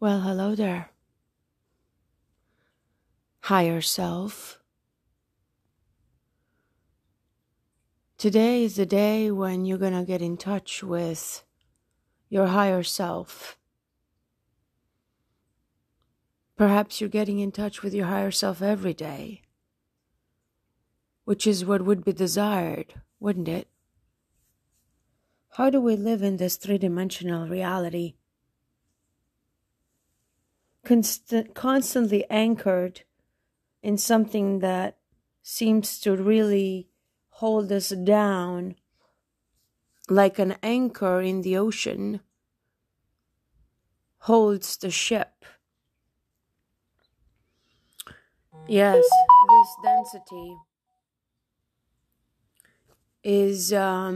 Well, hello there. Higher self. Today is the day when you're going to get in touch with your higher self. Perhaps you're getting in touch with your higher self every day, which is what would be desired, wouldn't it? How do we live in this three-dimensional reality? Constantly anchored in something that seems to really hold us down, like an anchor in the ocean holds the ship. Yes, this density is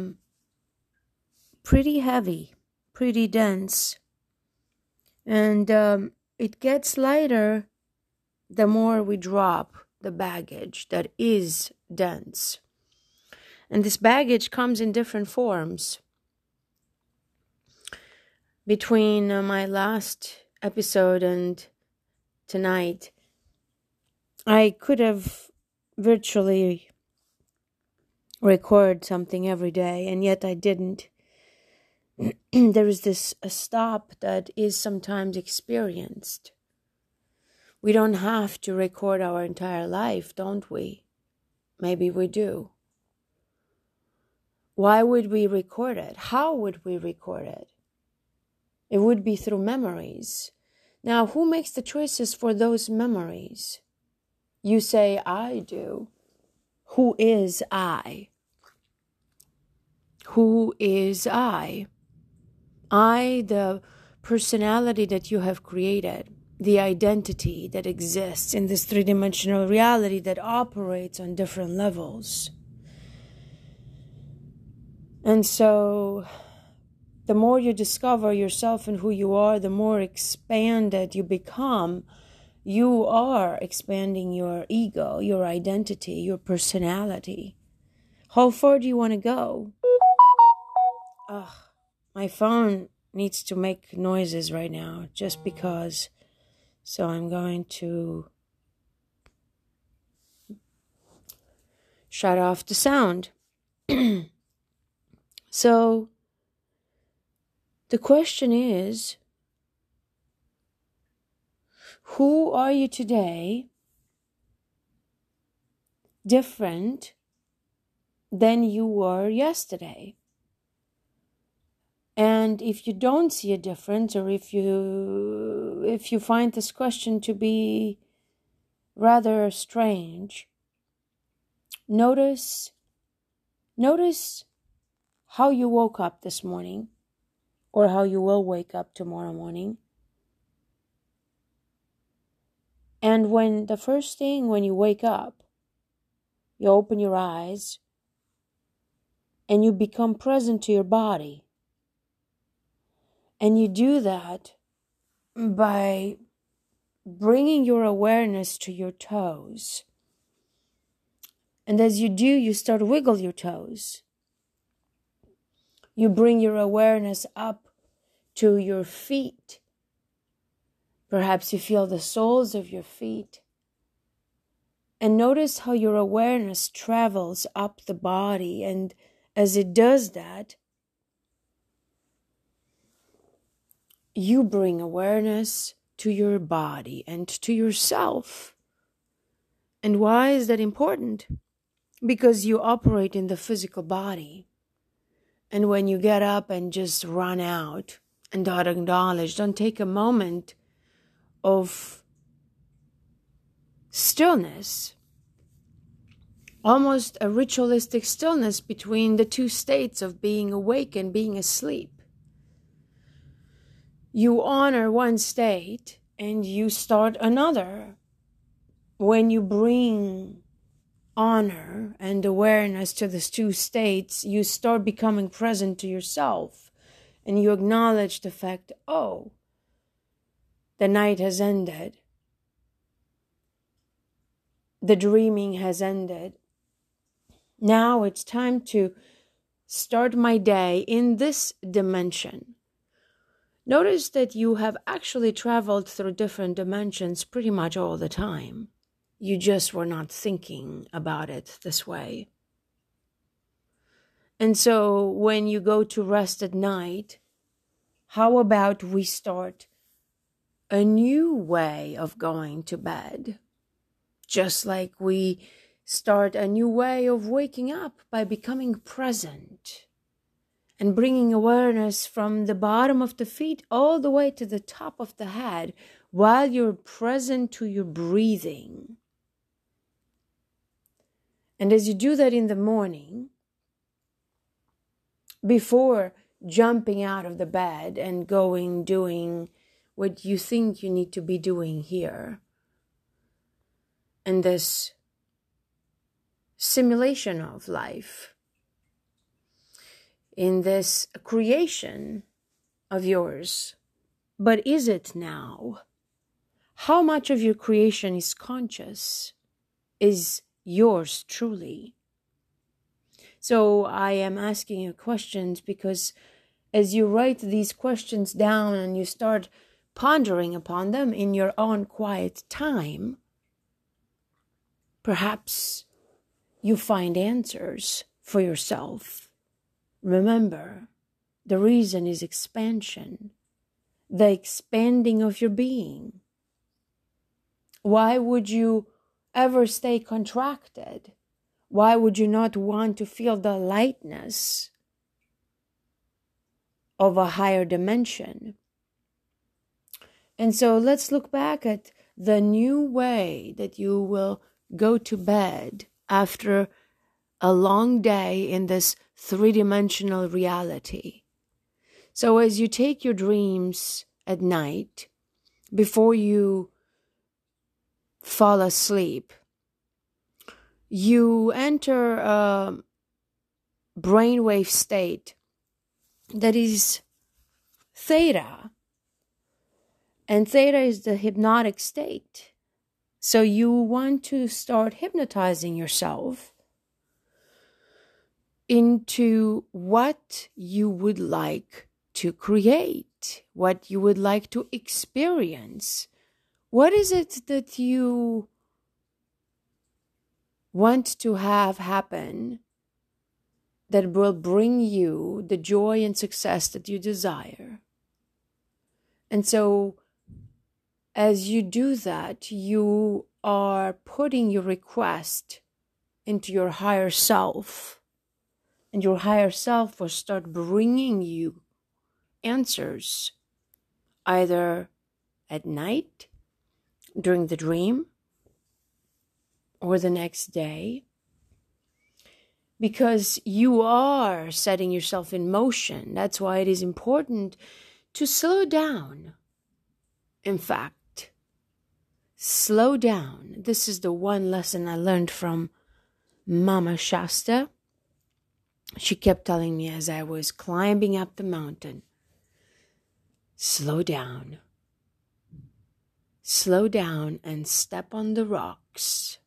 pretty heavy, pretty dense, and it gets lighter the more we drop the baggage that is dense. And this baggage comes in different forms. Between my last episode and tonight, I could have virtually record something every day, and yet I didn't. There is this a stop that is sometimes experienced. We don't have to record our entire life, don't we? Maybe we do. Why would we record it? How would we record it? It would be through memories. Now, who makes the choices for those memories? You say, I do. Who is I? Who is I? I, the personality that you have created, the identity that exists in this three-dimensional reality that operates on different levels. And so, the more you discover yourself and who you are, the more expanded you become. You are expanding your ego, your identity, your personality. How far do you want to go? My phone needs to make noises right now, just because. So I'm going to shut off the sound. So, the question is, who are you today different than you were yesterday? And if you don't see a difference, or if you find this question to be rather strange, notice how you woke up this morning, or how you will wake up tomorrow morning. And when the first thing when you wake up, you open your eyes and you become present to your body. And you do that by bringing your awareness to your toes. And as you do, you start to wiggle your toes. You bring your awareness up to your feet. Perhaps you feel the soles of your feet. And notice how your awareness travels up the body. And as it does that, you bring awareness to your body and to yourself. And why is that important? Because you operate in the physical body. And when you get up and just run out and don't acknowledge, don't take a moment of stillness, almost a ritualistic stillness between the two states of being awake and being asleep. You honor one state and you start another. When you bring honor and awareness to these two states, you start becoming present to yourself, and you acknowledge the fact, oh, the night has ended. The dreaming has ended. Now it's time to start my day in this dimension. Notice that you have actually traveled through different dimensions pretty much all the time. You just were not thinking about it this way. And so when you go to rest at night, how about we start a new way of going to bed? Just like we start a new way of waking up by becoming present and bringing awareness from the bottom of the feet all the way to the top of the head while you're present to your breathing. And as you do that in the morning, before jumping out of the bed and doing what you think you need to be doing here, in this simulation of life, in this creation of yours. But is it now? How much of your creation is conscious, is yours truly? So I am asking you questions because as you write these questions down and you start pondering upon them in your own quiet time, perhaps you find answers for yourself. Remember, the reason is expansion, the expanding of your being. Why would you ever stay contracted? Why would you not want to feel the lightness of a higher dimension? And so let's look back at the new way that you will go to bed after a long day in this three-dimensional reality. So as you take your dreams at night, before you fall asleep, you enter a brainwave state that is theta. And theta is the hypnotic state. So you want to start hypnotizing yourself into what you would like to create, what you would like to experience. What is it that you want to have happen that will bring you the joy and success that you desire? And so as you do that, you are putting your request into your higher self. And your higher self will start bringing you answers, either at night, during the dream, or the next day. Because you are setting yourself in motion. That's why it is important to slow down. In fact, slow down. This is the one lesson I learned from Mama Shasta. She kept telling me as I was climbing up the mountain, slow down. Slow down and step on the rocks.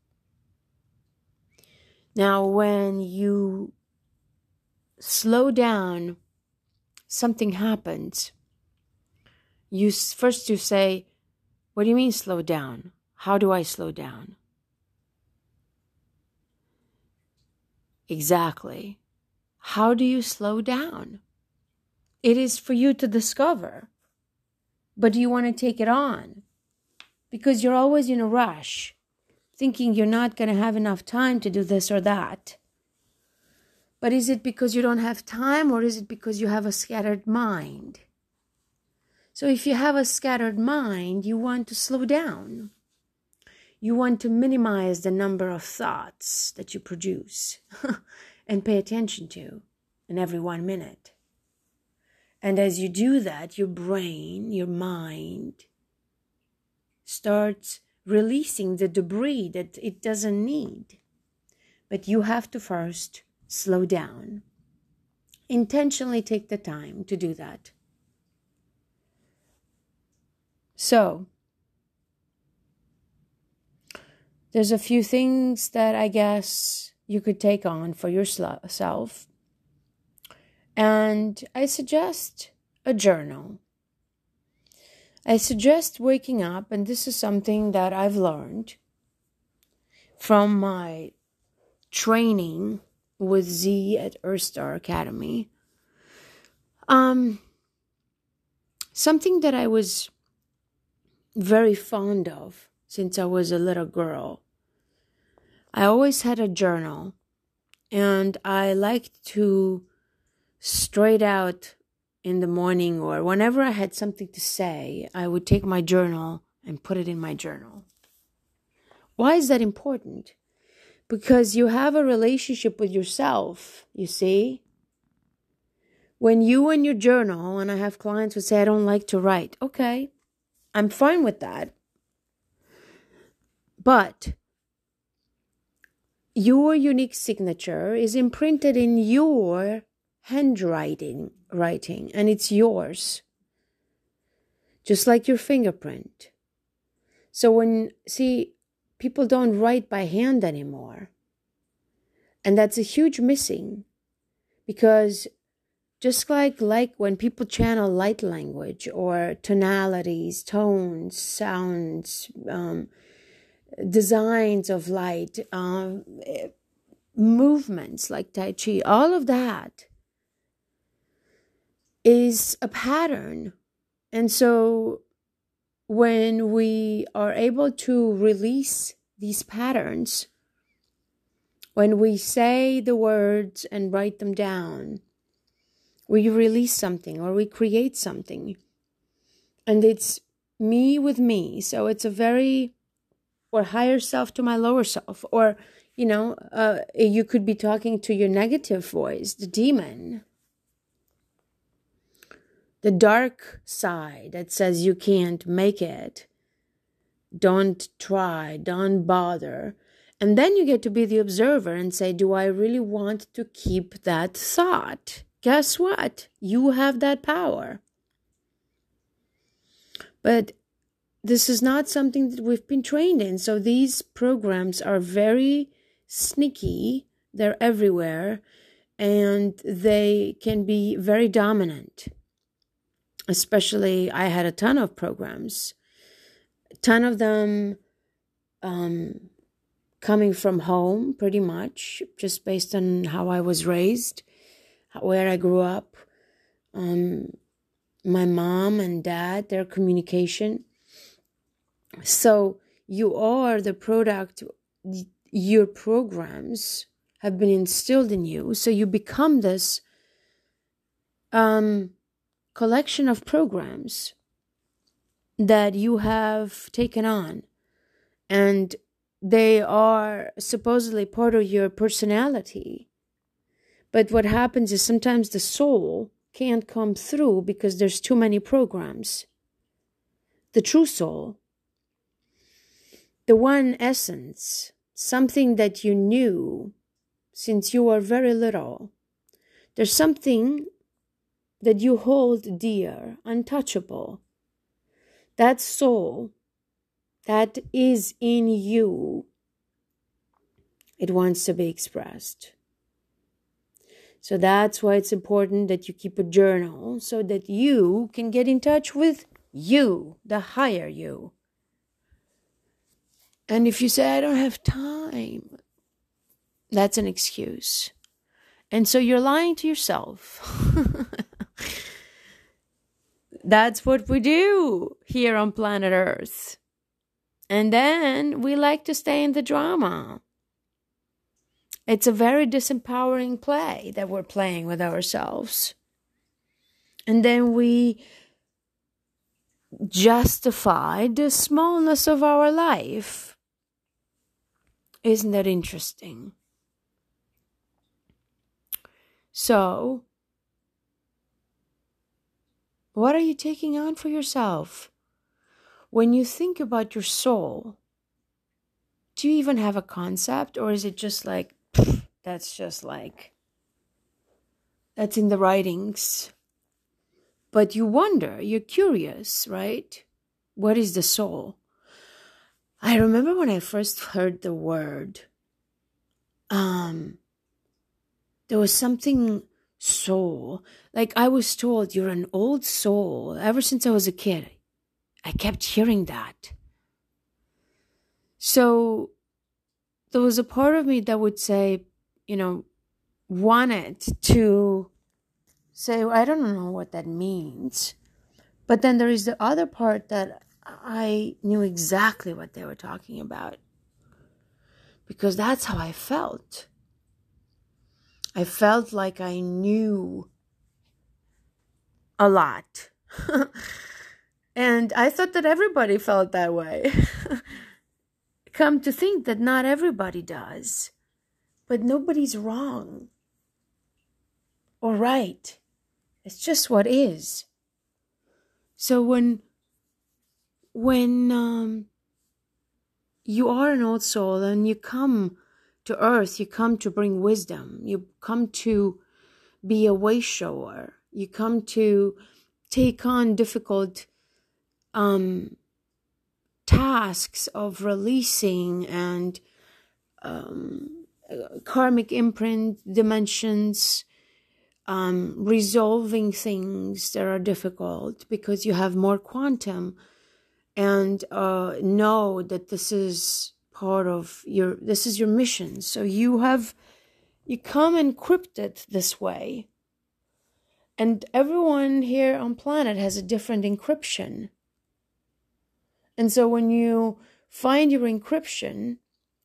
Now, when you slow down, something happens. You say, what do you mean slow down? How do I slow down? Exactly. How do you slow down? It is for you to discover. But do you want to take it on? Because you're always in a rush, thinking you're not going to have enough time to do this or that. But is it because you don't have time, or is it because you have a scattered mind? So if you have a scattered mind, you want to slow down. You want to minimize the number of thoughts that you produce and pay attention to in every 1 minute. And as you do that, your brain, your mind, starts releasing the debris that it doesn't need. But you have to first slow down. Intentionally take the time to do that. So, there's a few things that I guess you could take on for yourself. And I suggest a journal. I suggest waking up, and this is something that I've learned from my training with Z at Earthstar Academy. Something that I was very fond of since I was a little girl. I always had a journal, and I liked to straight out in the morning or whenever I had something to say, I would take my journal and put it in my journal. Why is that important? Because you have a relationship with yourself, you see? When you in your journal, and I have clients who say, I don't like to write. Okay, I'm fine with that. But your unique signature is imprinted in your handwriting, and it's yours. Just like your fingerprint. So people don't write by hand anymore. And that's a huge missing. Because just like when people channel light language or tonalities, tones, sounds, designs of light, movements like Tai Chi, all of that is a pattern. And so when we are able to release these patterns, when we say the words and write them down, we release something or we create something. And it's me with me. So it's or higher self to my lower self. Or, you could be talking to your negative voice, the demon. The dark side that says you can't make it. Don't try, don't bother. And then you get to be the observer and say, do I really want to keep that thought? Guess what? You have that power. But this is not something that we've been trained in. So these programs are very sneaky. They're everywhere. And they can be very dominant. Especially, I had a ton of programs. A ton of them coming from home, pretty much. Just based on how I was raised. Where I grew up. My mom and dad, their communication. So you are the product, your programs have been instilled in you. So you become this collection of programs that you have taken on. And they are supposedly part of your personality. But what happens is sometimes the soul can't come through because there's too many programs. The true soul, the one essence, something that you knew since you were very little. There's something that you hold dear, untouchable. That soul that is in you, it wants to be expressed. So that's why it's important that you keep a journal so that you can get in touch with you, the higher you. And if you say, I don't have time, that's an excuse. And so you're lying to yourself. That's what we do here on planet Earth. And then we like to stay in the drama. It's a very disempowering play that we're playing with ourselves. And then we justify the smallness of our life. Isn't that interesting? So, what are you taking on for yourself? When you think about your soul, do you even have a concept? Or is it just like, that's in the writings? But you wonder, you're curious, right? What is the soul? I remember when I first heard the word, there was something soul. Like I was told, you're an old soul ever since I was a kid. I kept hearing that. So there was a part of me that would say, wanted to say, I don't know what that means. But then there is the other part that I knew exactly what they were talking about. Because that's how I felt. I felt like I knew a lot. And I thought that everybody felt that way. Come to think that not everybody does. But nobody's wrong or right. It's just what is. So when you are an old soul and you come to earth, you come to bring wisdom, you come to be a way shower, you come to take on difficult tasks of releasing and karmic imprint dimensions, resolving things that are difficult because you have more quantum, and know that this is part of your mission. So you come encrypted this way, and everyone here on planet has a different encryption. And so when you find your encryption,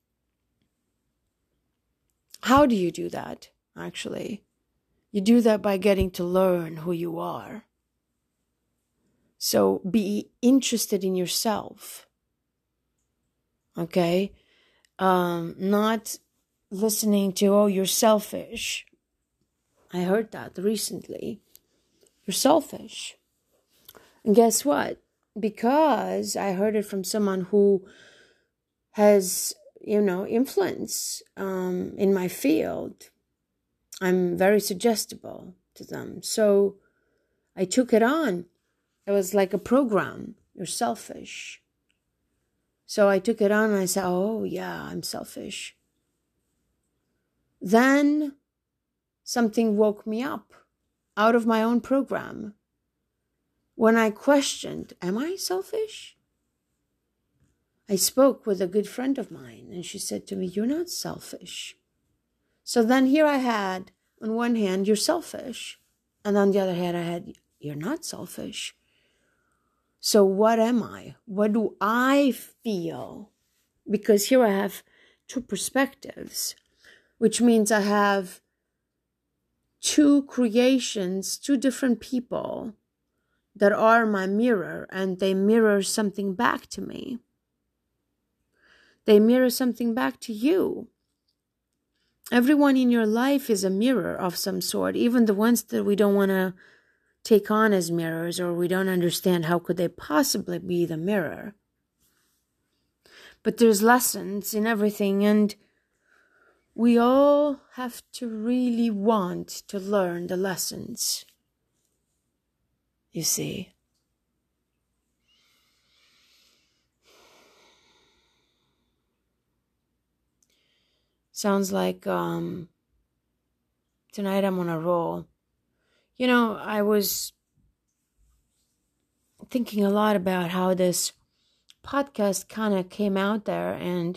how do you do that? Actually, you do that by getting to learn who you are. So be interested in yourself. Okay? Not listening to, oh, you're selfish. I heard that recently. You're selfish. And guess what? Because I heard it from someone who has, influence in my field, I'm very suggestible to them. So I took it on. It was like a program. You're selfish. So I took it on and I said, oh yeah, I'm selfish. Then something woke me up out of my own program. When I questioned, am I selfish? I spoke with a good friend of mine and she said to me, you're not selfish. So then here I had, on one hand, you're selfish. And on the other hand, I had, you're not selfish. So what am I? What do I feel? Because here I have two perspectives, which means I have two creations, two different people that are my mirror, and they mirror something back to me. They mirror something back to you. Everyone in your life is a mirror of some sort, even the ones that we don't want to take on as mirrors, or we don't understand how could they possibly be the mirror. But there's lessons in everything, and we all have to really want to learn the lessons. You see. Sounds like tonight I'm on a roll. I was thinking a lot about how this podcast kind of came out there, and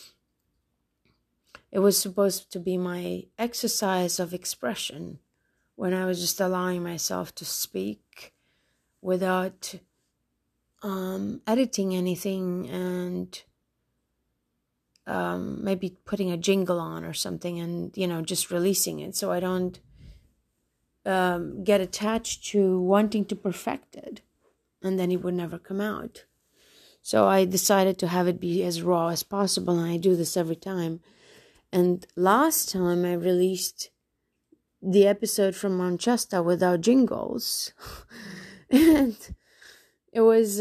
it was supposed to be my exercise of expression when I was just allowing myself to speak without editing anything, and maybe putting a jingle on or something, and just releasing it so I don't get attached to wanting to perfect it, and then it would never come out. So I decided to have it be as raw as possible, and I do this every time. And last time I released the episode from Manchester without jingles. And it was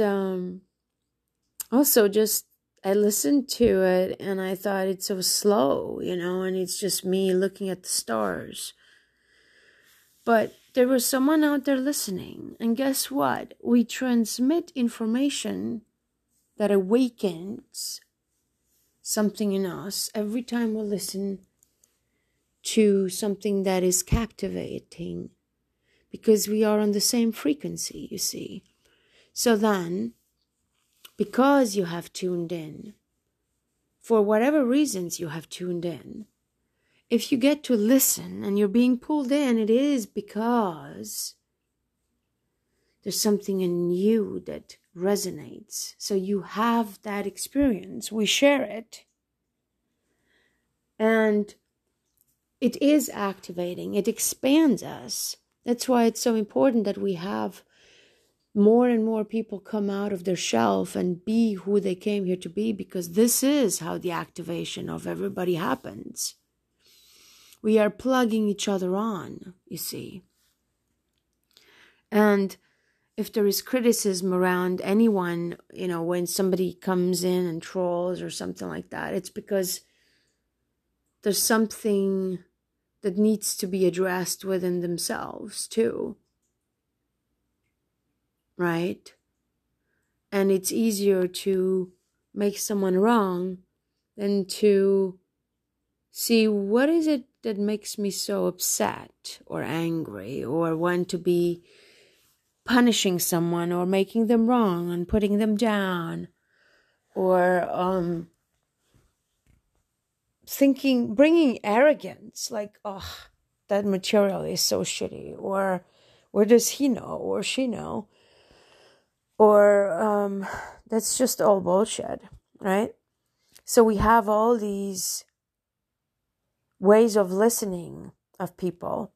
also just, I listened to it and I thought it's so slow, and it's just me looking at the stars. But there was someone out there listening. And guess what? We transmit information that awakens something in us every time we listen to something that is captivating, because we are on the same frequency, you see. So then because you have tuned in. For whatever reasons you have tuned in. If you get to listen and you're being pulled in, it is because there's something in you that resonates. So you have that experience. We share it. And it is activating. It expands us. That's why it's so important that we have more and more people come out of their shelf and be who they came here to be, because this is how the activation of everybody happens. We are plugging each other on, you see. And if there is criticism around anyone, when somebody comes in and trolls or something like that, it's because there's something that needs to be addressed within themselves too. Right? And it's easier to make someone wrong than to see what is it that makes me so upset or angry, or want to be punishing someone or making them wrong and putting them down, or bringing arrogance, like, oh, that material is so shitty, or where does he know or she know, or that's just all bullshit, right? So we have all these ways of listening of people.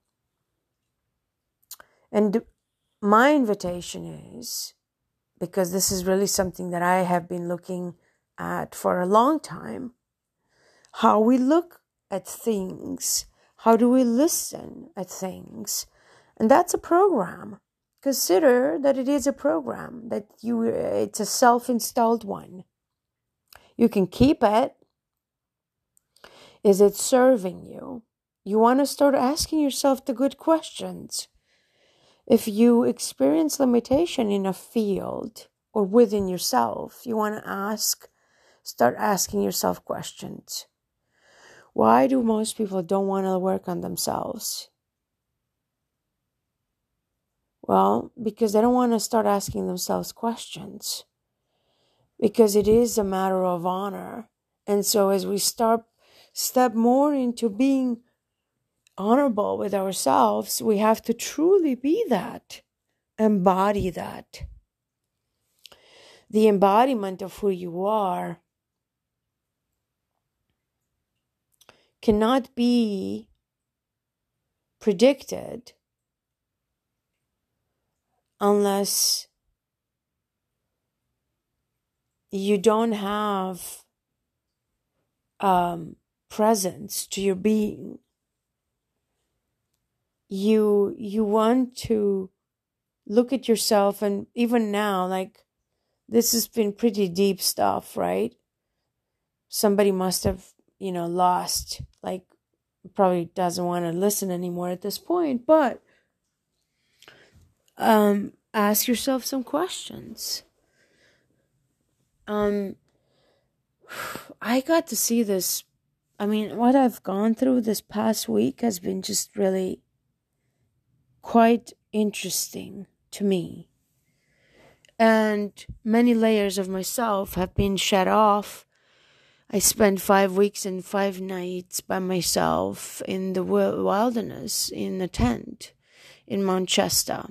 And my invitation is, because this is really something that I have been looking at for a long time, how we look at things, how do we listen at things, and that's a program. Consider that it is a program, that it's a self-installed one. You can keep it. Is it serving you? You want to start asking yourself the good questions. If you experience limitation in a field or within yourself, you want to start asking yourself questions. Why do most people don't want to work on themselves? Well, because they don't want to start asking themselves questions. Because it is a matter of honor. And so as we step more into being honorable with ourselves, we have to truly be that, embody that. The embodiment of who you are cannot be predicted unless you don't have presence to your being. You want to look at yourself, and even now, like, this has been pretty deep stuff, right? Somebody must have, lost, like, probably doesn't want to listen anymore at this point, but ask yourself some questions. I got to see this. I mean, what I've gone through this past week has been just really quite interesting to me. And many layers of myself have been shed off. I spent 5 weeks and 5 nights by myself in the wilderness, in a tent in Mount Shasta.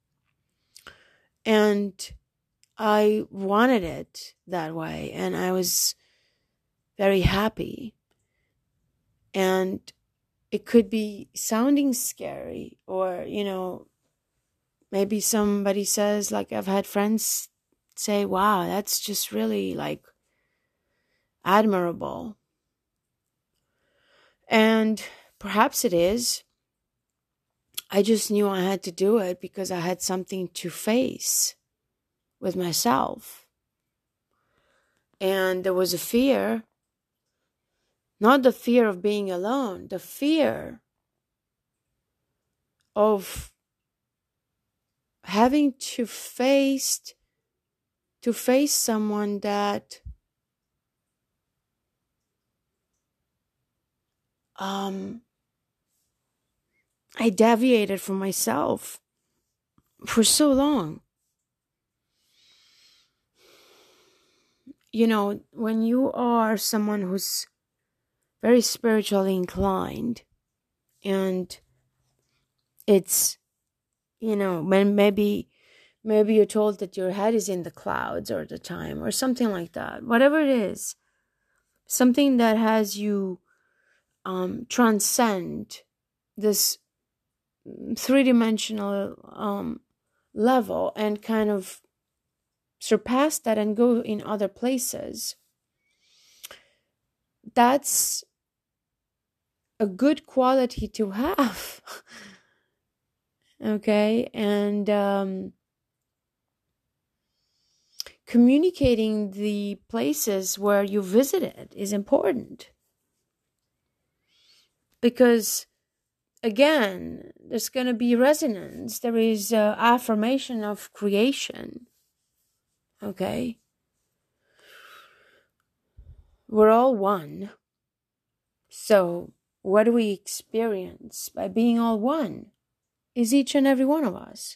And I wanted it that way, and I was very happy. And it could be sounding scary, or, maybe somebody says, like, I've had friends say, wow, that's just really, like, admirable. And perhaps it is. I just knew I had to do it because I had something to face with myself. And there was a fear, not the fear of being alone, the fear of having to face someone that I deviated from myself for so long. when you are someone who's very spiritually inclined, and it's, when maybe you're told that your head is in the clouds all the time or something like that, whatever it is, something that has you transcend this three-dimensional level and kind of surpass that and go in other places. That's a good quality to have. Okay, and communicating the places where you visited is important, because again, there's going to be resonance. There is affirmation of creation. Okay, we're all one. So what do we experience by being all one is each and every one of us.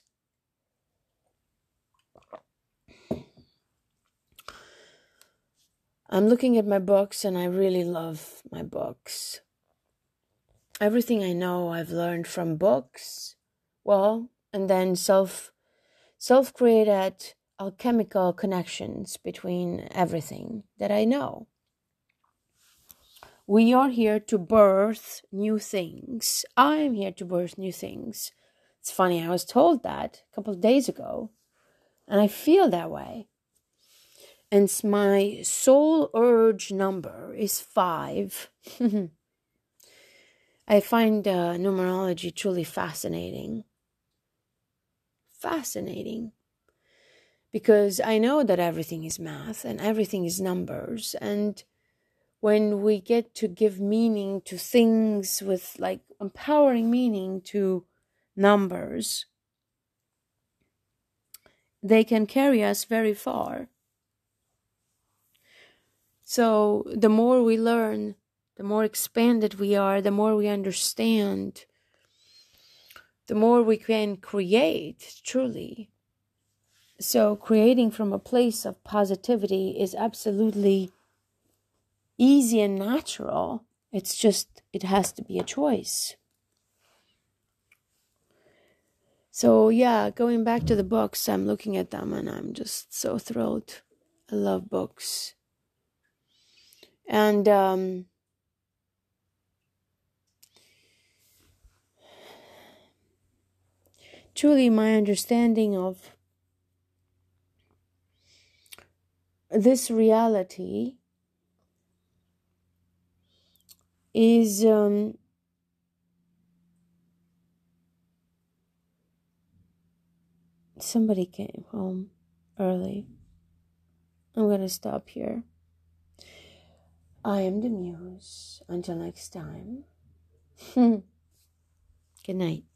I'm looking at my books, and I really love my books. Everything I know I've learned from books, and then self-created alchemical connections between everything that I know. We are here to birth new things. I'm here to birth new things. It's funny, I was told that a couple of days ago, and I feel that way. And my soul urge number is 5. I find numerology truly fascinating. Fascinating. Because I know that everything is math and everything is numbers. And when we get to give meaning to things with empowering meaning to numbers, they can carry us very far. So the more we learn, the more expanded we are, the more we understand, the more we can create, truly. So creating from a place of positivity is absolutely easy and natural. It's just, it has to be a choice. So yeah, going back to the books, I'm looking at them and I'm just so thrilled. I love books. And truly my understanding of this reality is somebody came home early. I'm gonna stop here. I am the Muse. Until next time. Good night.